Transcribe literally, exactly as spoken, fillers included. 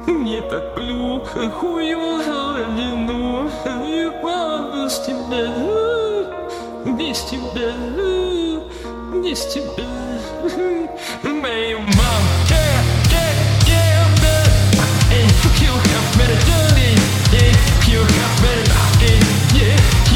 не топлю хуевину. И без тебя, без тебя, без тебя. Мою маму, yeah, yeah, yeah, yeah. Hey, you have better done it. Yeah, you have better, yeah, yeah.